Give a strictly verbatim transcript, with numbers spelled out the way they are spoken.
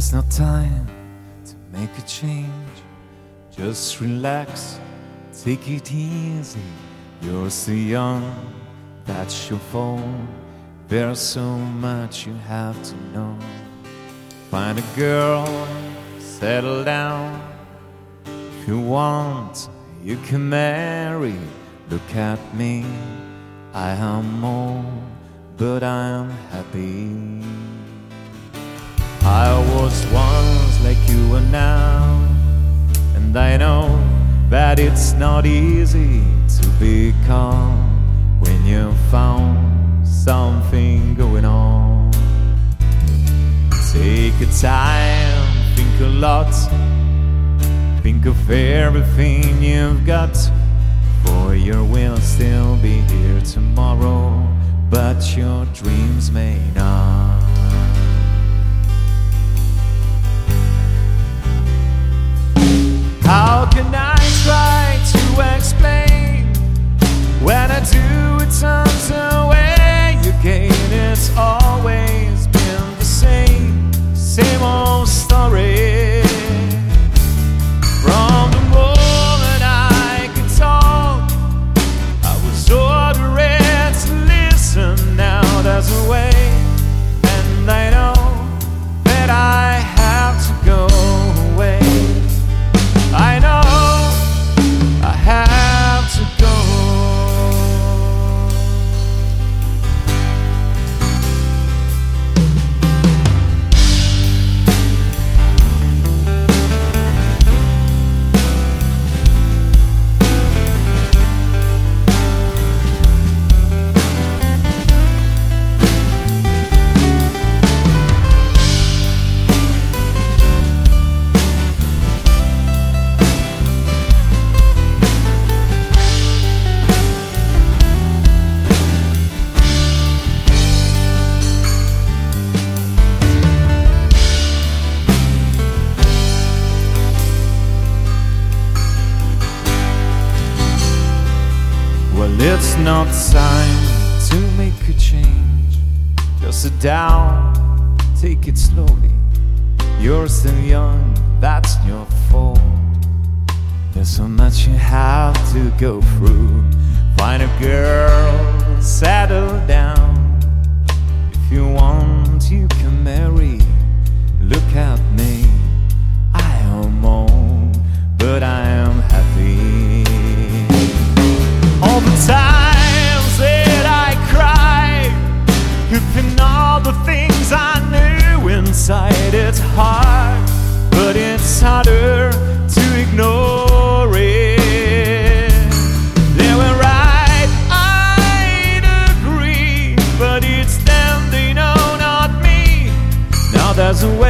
It's not time to make a change. Just relax, take it easy. You're so young, that's your fault. There's so much you have to know. Find a girl, settle down. If you want, you can marry. Look at me, I am old, but I am happy. I was once like you are now, and I know that it's not easy to be calm when you found something going on. Take your time, think a lot, think of everything you've got, for you will still be here tomorrow, but your dreams may not. How can I try to explain? When I do, it turns away again. It's always been the same, same old story. From the moment I could talk, I was ordered to listen. Now there's a way, and I know that I have to go away. I know I have to go. Well, it's not time to make a change. Just sit down, take it slowly. You're still young, that's your fault. There's so much you have to go through. Find a girl, settle down. If you want, you can marry. Look at me, I am old, but I am happy. All the times that I cried, hoping all the things I knew inside. It's hard, but it's harder to ignore it. They were right, I'd agree, but it's them, they know, not me. Now there's a way